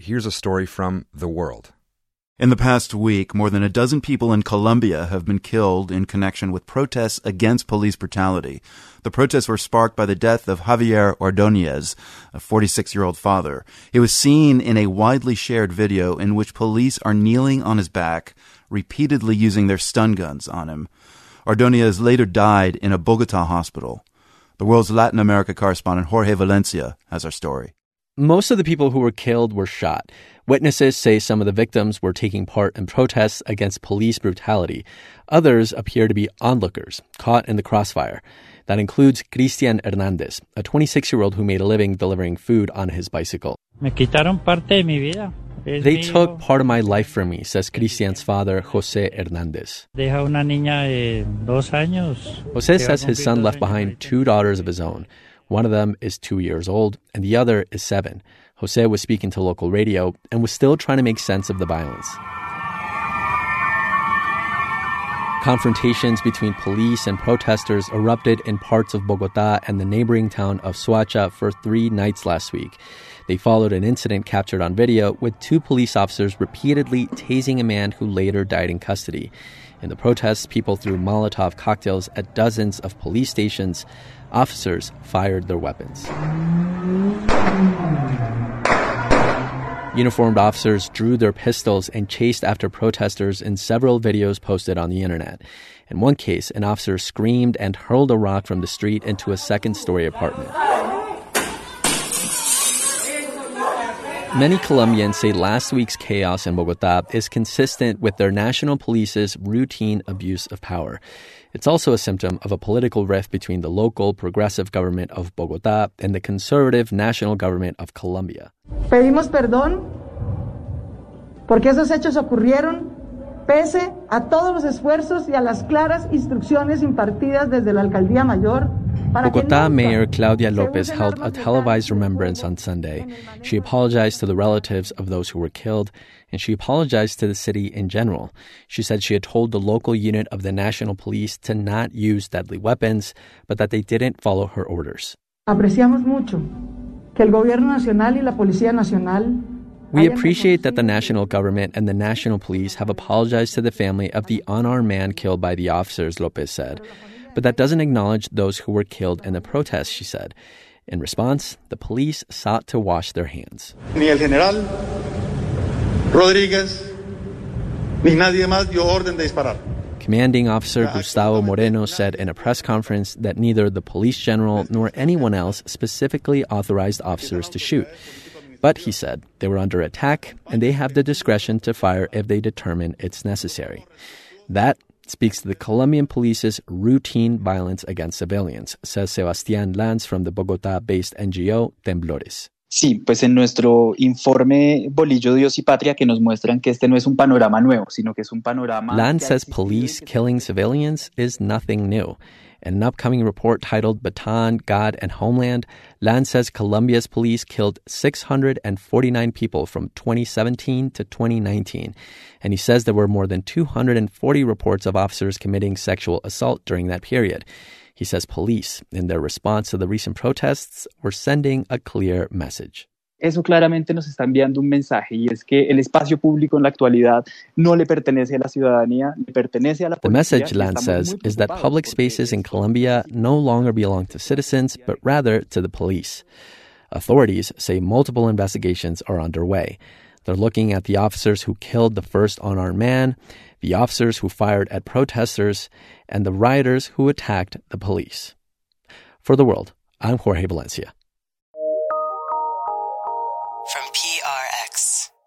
here's a story from The World. In the past week, more than a dozen people in Colombia have been killed in connection with protests against police brutality. The protests were sparked by the death of Javier Ordóñez, a 46-year-old father. He was seen in a widely shared video in which police are kneeling on his back, repeatedly using their stun guns on him. Ordóñez later died in a Bogota hospital. The World's Latin America correspondent Jorge Valencia has our story. Most of the people who were killed were shot. Witnesses say some of the victims were taking part in protests against police brutality. Others appear to be onlookers, caught in the crossfire. That includes Cristian Hernández, a 26-year-old who made a living delivering food on his bicycle. Me quitaron parte de mi vida. They took part of my life from me, says Cristian's father, José Hernández. Deja una niña de 2 años. José says his son left behind 2 daughters of his own. One of them is 2 years old, and the other is 7. José was speaking to local radio and was still trying to make sense of the violence. Confrontations between police and protesters erupted in parts of Bogotá and the neighboring town of Soacha for 3 nights last week. They followed an incident captured on video with 2 police officers repeatedly tasing a man who later died in custody. In the protests, people threw Molotov cocktails at dozens of police stations. Officers fired their weapons. Uniformed officers drew their pistols and chased after protesters in several videos posted on the internet. In one case, an officer screamed and hurled a rock from the street into a second-story apartment. Many Colombians say last week's chaos in Bogotá is consistent with their national police's routine abuse of power. It's also a symptom of a political rift between the local progressive government of Bogotá and the conservative national government of Colombia. Pedimos perdón porque esos hechos ocurrieron pese a todos los esfuerzos y a las claras instrucciones impartidas desde la Alcaldía Mayor. Bogotá Mayor Claudia López held a televised remembrance on Sunday. She apologized to the relatives of those who were killed, and she apologized to the city in general. She said she had told the local unit of the National Police to not use deadly weapons, but that they didn't follow her orders. Apreciamos mucho que el Gobierno Nacional y la Policía Nacional. We appreciate that the national government and the national police have apologized to the family of the unarmed man killed by the officers, Lopez said. But that doesn't acknowledge those who were killed in the protests, she said. In response, the police sought to wash their hands. Ni el general Rodríguez ni nadie más dio orden de disparar. Commanding Officer Gustavo Moreno said in a press conference that neither the police general nor anyone else specifically authorized officers to shoot. But, he said, they were under attack and they have the discretion to fire if they determine it's necessary. That speaks to the Colombian police's routine violence against civilians, says Sebastián Lanz from the Bogotá-based NGO Temblores. Sí, pues en nuestro informe Bolillo, Dios y Patria, que nos muestran que este no es un panorama nuevo, sino que es un panorama... Lanz says police killing civilians is nothing new. In an upcoming report titled Baton, God, and Homeland, Lanz says Colombia's police killed 649 people from 2017 to 2019. And he says there were more than 240 reports of officers committing sexual assault during that period. He says police, in their response to the recent protests, were sending a clear message. Eso claramente nos está enviando un mensaje, y es que el espacio público en la actualidad no le pertenece a la ciudadanía, le pertenece a la policía. The message, Lanz says, is that public spaces in Colombia no longer belong to citizens, but rather to the police. Authorities say multiple investigations are underway. They're looking at the officers who killed the first unarmed man, the officers who fired at protesters, and the rioters who attacked the police. For The World, I'm Jorge Valencia. From PRX.